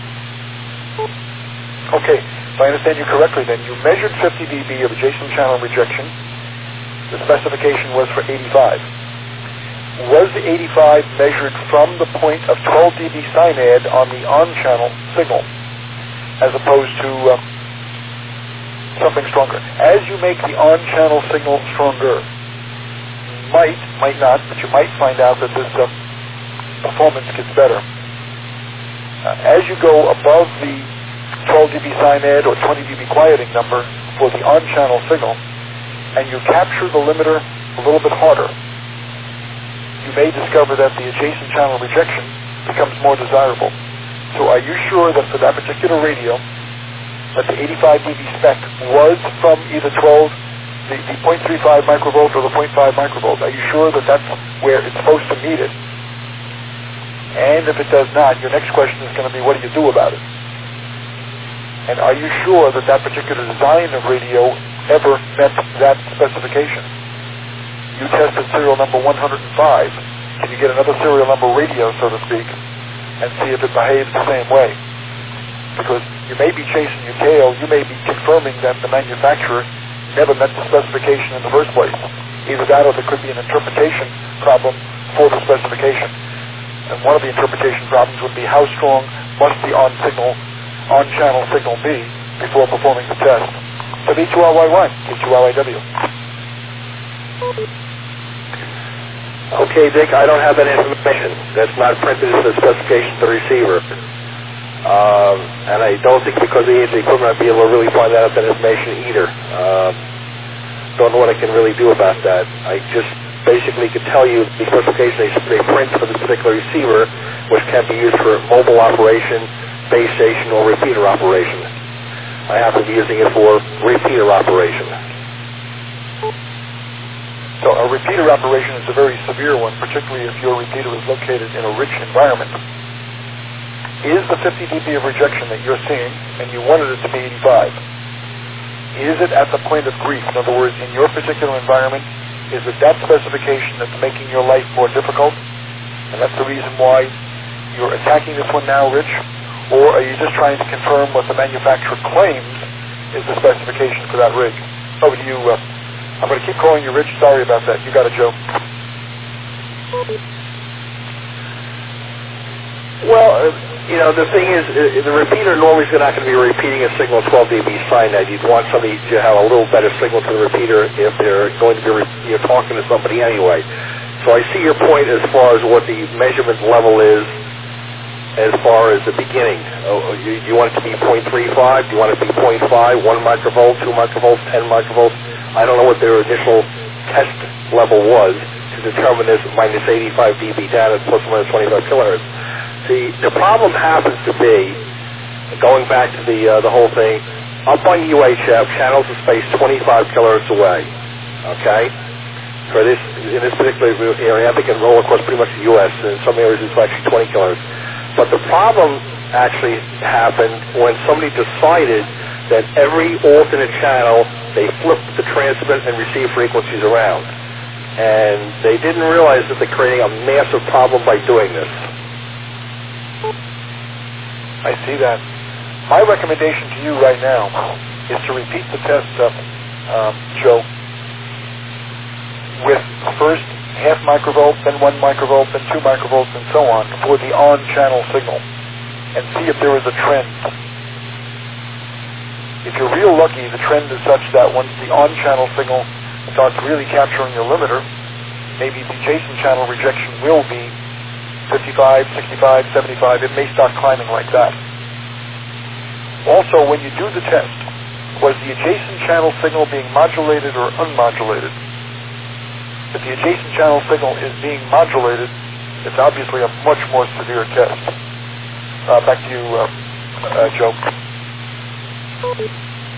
Speaker 1: Okay, if I understand you correctly, then you measured 50 dB of adjacent channel rejection. The specification was for 85. Was the 85 measured from the point of 12 dB SINAD on the on-channel signal, as opposed to something stronger? As you make the on-channel signal stronger, might not, but you might find out that this performance gets better. As you go above the 12 dB SINAD or 20 dB quieting number for the on-channel signal, and you capture the limiter a little bit harder, you may discover that the adjacent channel rejection becomes more desirable. So are you sure that for that particular radio, that the 85 dB spec was from either 12, the 0.35 microvolt or the 0.5 microvolt? Are you sure that that's where it's supposed to meet it? And if it does not, your next question is going to be, what do you do about it? And are you sure that that particular design of radio ever met that specification? You tested serial number 105. Can you get another serial number radio, so to speak, and see if it behaves the same way? Because you may be chasing your tail, you may be confirming that the manufacturer never met the specification in the first place. Either that or there could be an interpretation problem for the specification. And one of the interpretation problems would be how strong must the on-channel signal be before performing the test. So V2RY1, V2RYW.
Speaker 4: Okay, Dick, I don't have that information. That's not printed as the specification to the receiver. And I don't think because of the age of the equipment I'd be able to really find out that information either. Don't know what I can really do about that. I just basically could tell you the specification they print for this particular receiver, which can be used for mobile operation, base station, or repeater operation. I happen to be using it for repeater operation.
Speaker 1: So a repeater operation is a very severe one, particularly if your repeater is located in a rich environment. Is the 50 dB of rejection that you're seeing, and you wanted it to be 85, is it at the point of grief? In other words, in your particular environment, is it that specification that's making your life more difficult? And that's the reason why you're attacking this one now, Rich? Or are you just trying to confirm what the manufacturer claims is the specification for that rig? Over to you. I'm going to keep calling you Rich. Sorry about that. You got it, Joe.
Speaker 4: Well, the thing is, the repeater normally is not going to be repeating a signal 12 dB SINAD. You'd want somebody to have a little better signal to the repeater if they're going to be talking to somebody anyway. So I see your point as far as what the measurement level is as far as the beginning. You want it to be 0.35? Do you want it to be 0.5, 1 microvolt, 2 microvolts, 10 microvolts? I don't know what their initial test level was to determine this minus 85 dB down at plus or minus 25 kilohertz. The problem happens to be, going back to the whole thing, up on UHF, channels are spaced 25 kilohertz away. Okay? For this, in this particular area, I think it roll across pretty much the U.S. In some areas it's actually 20 kilohertz. But the problem actually happened when somebody decided that every alternate channel, they flipped the transmit and receive frequencies around. And they didn't realize that they're creating a massive problem by doing this.
Speaker 1: I see that. My recommendation to you right now is to repeat the test, Joe, with first half microvolt, then 1 microvolt, then 2 microvolts, and so on for the on-channel signal, and see if there is a trend. If you're real lucky, the trend is such that once the on-channel signal starts really capturing your limiter, maybe the adjacent channel rejection will be 55, 65, 75. It may start climbing like that. Also, when you do the test, was the adjacent channel signal being modulated or unmodulated? If the adjacent channel signal is being modulated, it's obviously a much more severe test. Back to you, Joe.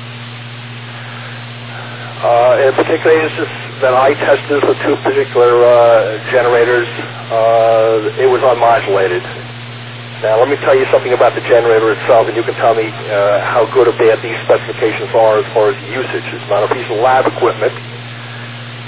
Speaker 4: In particular instance that I tested with two particular generators, it was unmodulated. Now, let me tell you something about the generator itself, and you can tell me how good or bad these specifications are as far as usage. It's not a piece of lab equipment.